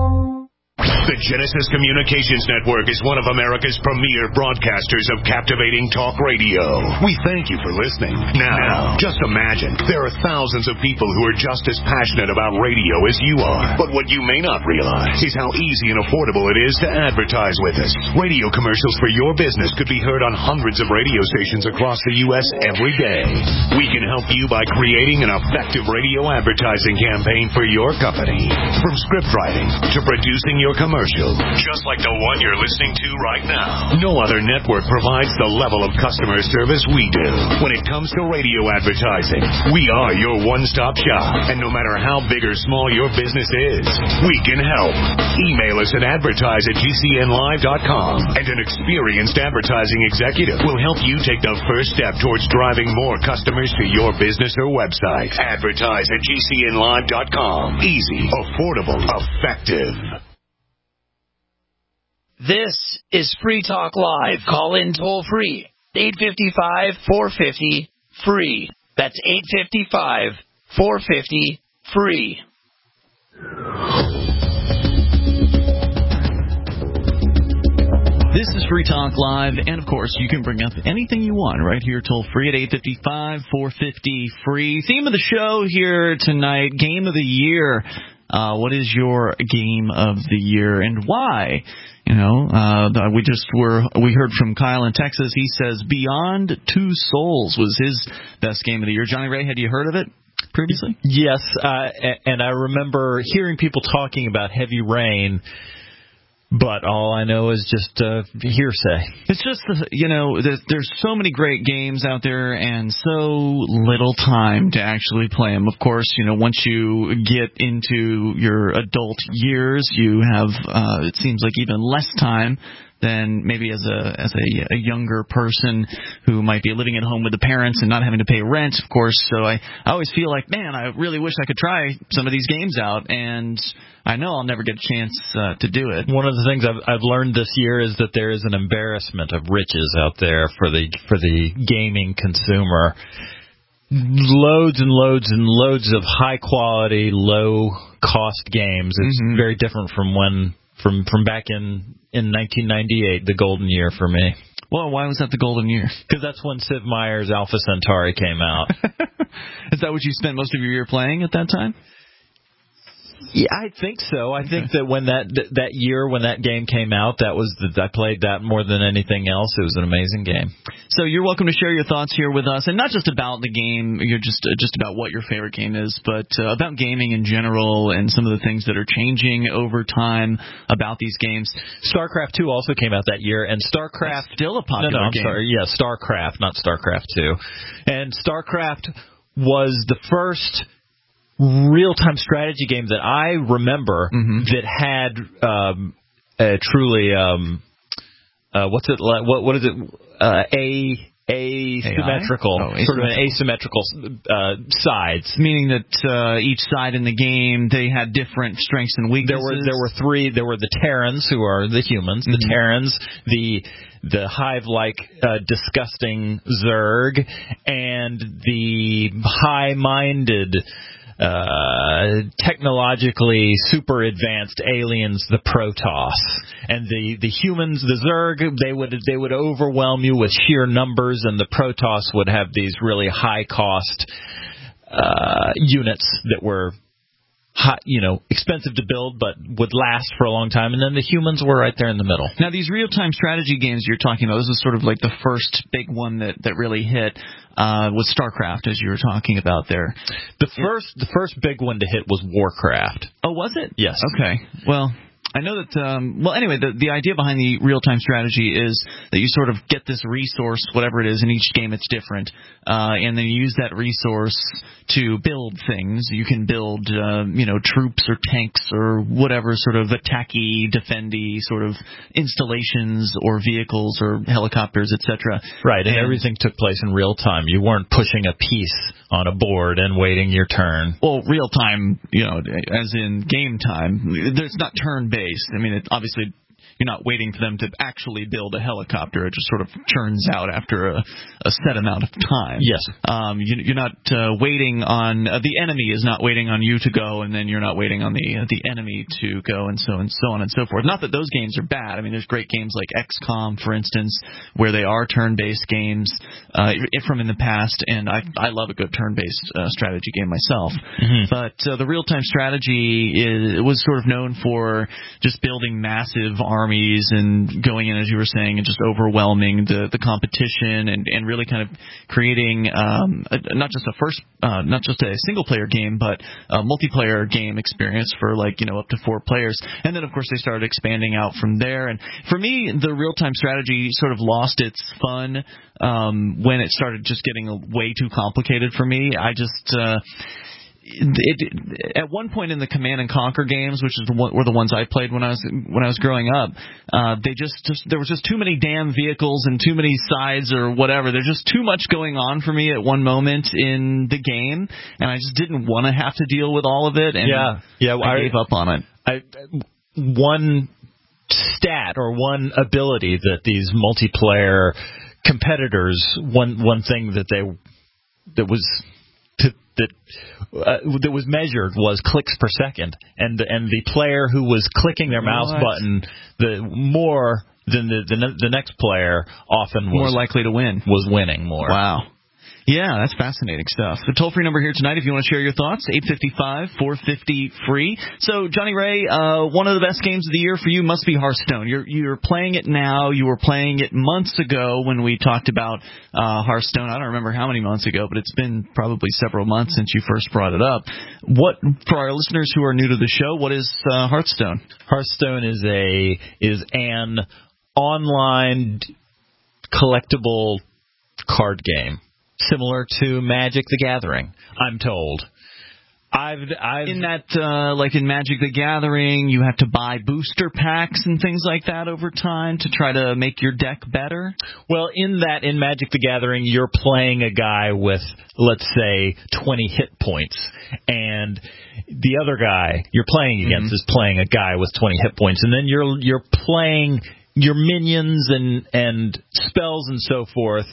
The Genesis Communications Network is one of America's premier broadcasters of captivating talk radio. We thank you for listening. Now, just imagine, there are thousands of people who are just as passionate about radio as you are. But what you may not realize is how easy and affordable it is to advertise with us. Radio commercials for your business could be heard on hundreds of radio stations across the U.S. every day. We can help you by creating an effective radio advertising campaign for your company. From script writing to producing your commercial, just like the one you're listening to right now. No other network provides the level of customer service we do. When it comes to radio advertising, we are your one-stop shop. And no matter how big or small your business is, we can help. Email us at advertise@gcnlive.com, and an experienced advertising executive will help you take the first step towards driving more customers to your business or website. Advertise@gcnlive.com. Easy, affordable, effective. This is Free Talk Live. Call in toll free. 855-450-FREE. That's 855-450-FREE. This is Free Talk Live, and of course, you can bring up anything you want right here toll free at 855-450-FREE. Theme of the show here tonight, Game of the Year. What is your Game of the Year and why? You know, we heard from Kyle in Texas. He says Beyond Two Souls was his best game of the year. Johnny Ray, had you heard of it previously? Yes, and I remember hearing people talking about Heavy Rain, but all I know is just hearsay. It's just, there's so many great games out there and so little time to actually play them. Of course, once you get into your adult years, you have, it seems like even less time than maybe as a younger person who might be living at home with the parents and not having to pay rent, of course. So I always feel like, man, I really wish I could try some of these games out, and I know I'll never get a chance to do it. One of the things I've learned this year is that there is an embarrassment of riches out there for the gaming consumer. Loads and loads and loads of high quality, low cost games. It's very different from back in 1998, the golden year for me. Well, why was that the golden year? Because that's when Sid Meier's Alpha Centauri came out. Is that what you spent most of your year playing at that time? Yeah, I think so. I think that when that year when that game came out, I played that more than anything else. It was an amazing game. So you're welcome to share your thoughts here with us, and not just about the game, you're just about what your favorite game is, but about gaming in general and some of the things that are changing over time about these games. StarCraft 2 also came out that year, and StarCraft... That's still a popular game. I'm sorry. Yeah, StarCraft, not StarCraft 2. And StarCraft was the first real-time strategy game that I remember that had truly what is it? asymmetrical, sort of an asymmetrical sides. Meaning that each side in the game, they had different strengths and weaknesses. There were three. There were the Terrans, who are the humans, the Terrans, the hive-like, disgusting Zerg, and the high-minded, technologically super advanced aliens, the Protoss. And the humans, the Zerg, they would overwhelm you with sheer numbers, and the Protoss would have these really high-cost units that were expensive to build, but would last for a long time. And then the humans were right there in the middle. Now, these real-time strategy games you're talking about, this is sort of like the first big one that really hit was StarCraft, as you were talking about there. The first big one to hit was Warcraft. Oh, was it? Yes. Okay. Well, I know that, anyway, the idea behind the real-time strategy is that you sort of get this resource, whatever it is, in each game it's different, and then you use that resource to build things. You can build, troops or tanks or whatever sort of attacky, defendy sort of installations or vehicles or helicopters, etc. Right, and everything took place in real time. You weren't pushing a piece on a board and waiting your turn. Well, real time, as in game time. It's not turn-based. I mean, obviously, you're not waiting for them to actually build a helicopter. It just sort of churns out after a set amount of time. Yes. You're not waiting on the enemy is not waiting on you to go, and then you're not waiting on the enemy to go, and so on and so forth. Not that those games are bad. I mean, there's great games like XCOM, for instance, where they are turn-based games from in the past, and I love a good turn-based strategy game myself. Mm-hmm. But the real-time strategy was sort of known for just building massive armies and going in, as you were saying, and just overwhelming the competition and really kind of creating not just a single player game, but a multiplayer game experience for up to 4 players. And then of course they started expanding out from there. And for me, the real time strategy sort of lost its fun when it started just getting way too complicated for me. At one point in the Command and Conquer games, which were the ones I played when I was growing up, there was just too many damn vehicles and too many sides or whatever. There's just too much going on for me at one moment in the game, and I just didn't want to have to deal with all of it. And I gave up on it. One stat or one ability that these multiplayer competitors, one thing that was measured was clicks per second, and the player who was clicking their mouse button more than the next player often was more likely to win. Was winning more. Wow. Yeah, that's fascinating stuff. The toll-free number here tonight, if you want to share your thoughts, 855-450-FREE. So, Johnny Ray, one of the best games of the year for you must be Hearthstone. You're playing it now. You were playing it months ago when we talked about Hearthstone. I don't remember how many months ago, but it's been probably several months since you first brought it up. For our listeners who are new to the show, what is Hearthstone? Hearthstone is an online collectible card game. Similar to Magic the Gathering, I'm told. In Magic the Gathering, you have to buy booster packs and things like that over time to try to make your deck better? Well, in Magic the Gathering, you're playing a guy with, let's say, 20 hit points, and the other guy you're playing against is playing a guy with 20 hit points, and then you're playing your minions and spells and so forth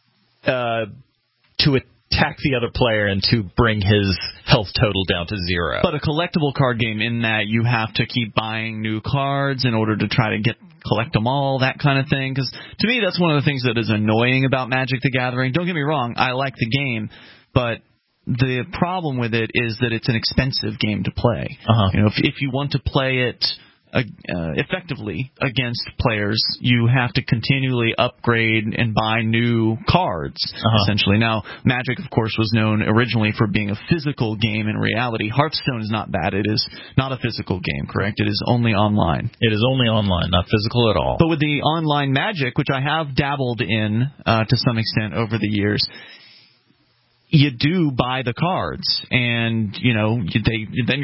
to attack the other player and to bring his health total down to 0. But a collectible card game in that you have to keep buying new cards in order to try to collect them all, that kind of thing. Because to me, that's one of the things that is annoying about Magic the Gathering. Don't get me wrong, I like the game, but the problem with it is that it's an expensive game to play. Uh-huh. If you want to play it effectively against players, you have to continually upgrade and buy new cards, essentially. Now, Magic, of course, was known originally for being a physical game. In reality, Hearthstone is not that. It is not a physical game, correct? It is only online. It is only online, not physical at all. But with the online Magic, which I have dabbled in to some extent over the years, you do buy the cards, and then you're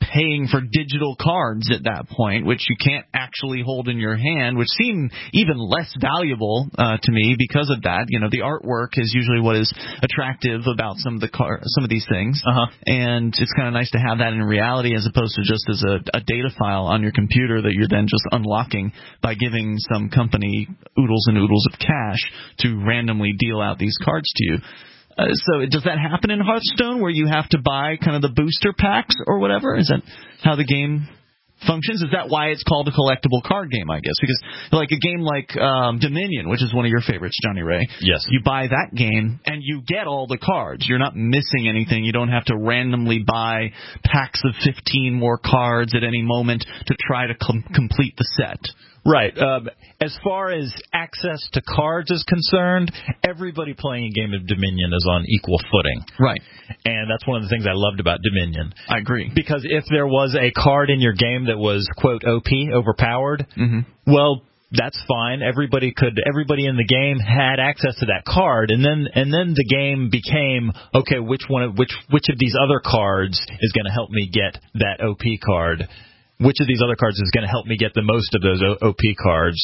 paying for digital cards at that point, which you can't actually hold in your hand, which seem even less valuable to me because of that. The artwork is usually what is attractive about some of these things, and it's kind of nice to have that in reality as opposed to just as a data file on your computer that you're then just unlocking by giving some company oodles and oodles of cash to randomly deal out these cards to you. So does that happen in Hearthstone where you have to buy kind of the booster packs or whatever? Is that how the game functions? Is that why it's called a collectible card game, I guess? Because like a game like Dominion, which is one of your favorites, Johnny Ray. Yes. You buy that game and you get all the cards. You're not missing anything. You don't have to randomly buy packs of 15 more cards at any moment to try to complete the set. Right. As far as access to cards is concerned, everybody playing a game of Dominion is on equal footing. Right. And that's one of the things I loved about Dominion. I agree. Because if there was a card in your game that was, quote, OP, overpowered, well, that's fine. Everybody in the game had access to that card, and then the game became, okay, which of these other cards is going to help me get that OP card? Which of these other cards is going to help me get the most of those OP cards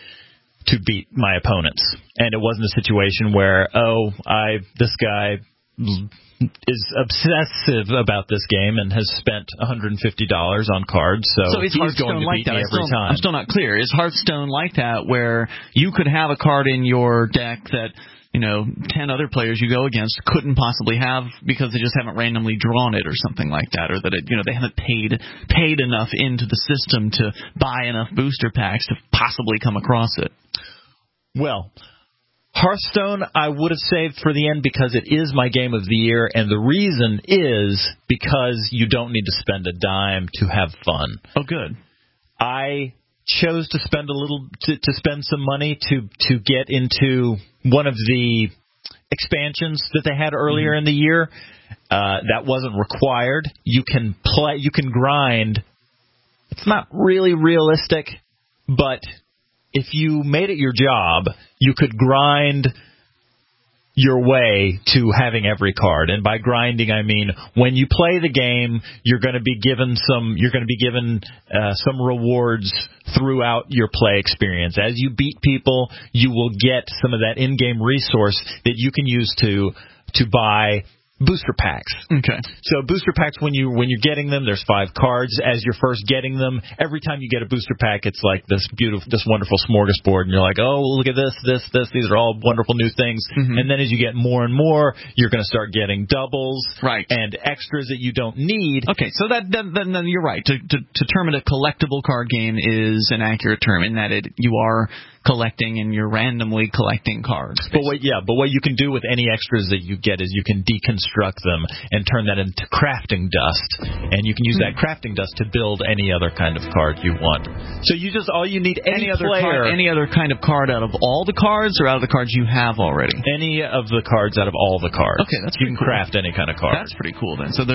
to beat my opponents? And it wasn't a situation where, this guy is obsessive about this game and has spent $150 on cards, so is he's Hearthstone going to like beat that? me every time. I'm still not clear. Is Hearthstone like that where you could have a card in your deck that 10 other players you go against couldn't possibly have because they just haven't randomly drawn it or something like that, or that they haven't paid enough into the system to buy enough booster packs to possibly come across it? Well, Hearthstone I would have saved for the end because it is my game of the year, and the reason is because you don't need to spend a dime to have fun. Oh, good. I chose to spend spend some money to get into one of the expansions that they had earlier in the year. That wasn't required. You can grind. It's not really realistic, but if you made it your job, you could grind your way to having every card. And by grinding, I mean when you play the game, you're going to be given some rewards throughout your play experience. As you beat people, you will get some of that in-game resource that you can use to buy booster packs. Okay. So booster packs, when you're getting them, there's 5 cards. As you're first getting them, every time you get a booster pack, it's like this wonderful smorgasbord, and you're like, oh, look at this. These are all wonderful new things. And then as you get more and more, you're going to start getting doubles, right, and extras that you don't need. Okay, so then you're right. To term it a collectible card game is an accurate term in that you are collecting and you're randomly collecting cards. But what you can do with any extras that you get is you can deconstruct them and turn that into crafting dust, and you can use that crafting dust to build any other kind of card you want. So all you need any other kind of card out of all the cards or out of the cards you have already? Any of the cards out of all the cards. Okay, that's you can craft any kind of card. That's pretty cool then. So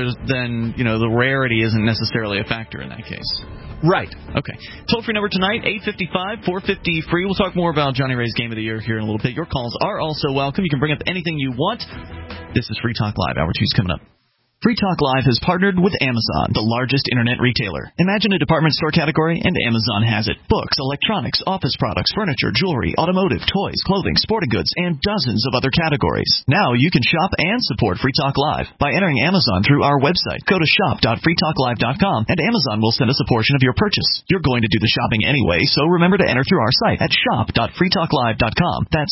the rarity isn't necessarily a factor in that case. Right. Okay. Toll-free number tonight, 855-450-FREE. We'll talk more about Johnny Ray's Game of the Year here in a little bit. Your calls are also welcome. You can bring up anything you want. This is Free Talk Live. Hour 2's coming up. Free Talk Live has partnered with Amazon, the largest internet retailer. Imagine a department store category, and Amazon has it. Books, electronics, office products, furniture, jewelry, automotive, toys, clothing, sporting goods, and dozens of other categories. Now you can shop and support Free Talk Live by entering Amazon through our website. Go to shop.freetalklive.com, and Amazon will send us a portion of your purchase. You're going to do the shopping anyway, so remember to enter through our site at shop.freetalklive.com. That's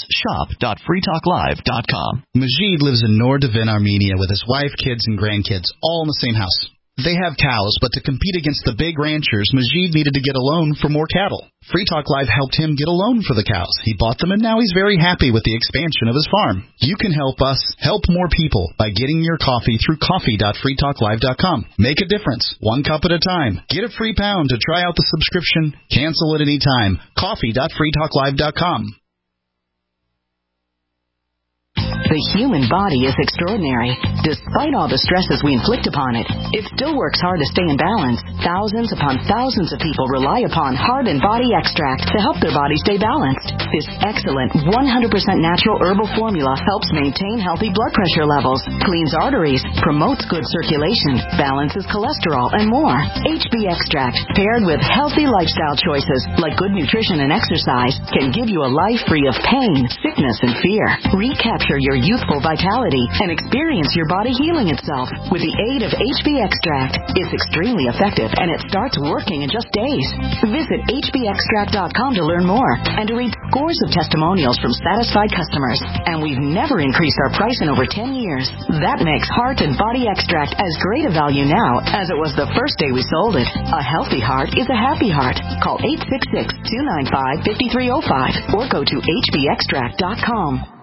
shop.freetalklive.com. Majid lives in Nor Devin, Armenia, with his wife, kids, and grandkids, all in the same house. They have cows, but to compete against the big ranchers, Majid needed to get a loan for more cattle. Free Talk Live helped him get a loan for the cows. He bought them, and now he's very happy with the expansion of his farm. You can help us help more people by getting your coffee through coffee.freetalklive.com. Make a difference, 1 cup at a time. Get a free pound to try out the subscription. Cancel at any time. Coffee.freetalklive.com. The human body is extraordinary. Despite all the stresses we inflict upon it, it still works hard to stay in balance. Thousands upon thousands of people rely upon Heart and Body Extract to help their body stay balanced. This excellent 100% natural herbal formula helps maintain healthy blood pressure levels, cleans arteries, promotes good circulation, balances cholesterol, and more. HB Extract, paired with healthy lifestyle choices like good nutrition and exercise, can give you a life free of pain, sickness, and fear. Recapture your youthful vitality and experience your body healing itself with the aid of HB Extract. It's extremely effective and it starts working in just days. Visit hbextract.com to learn more and to read scores of testimonials from satisfied customers. And we've never increased our price in over 10 years. That makes Heart and Body Extract as great a value now as it was the first day we sold it. A healthy heart is a happy heart. Call 866-295-5305 or go to hbextract.com.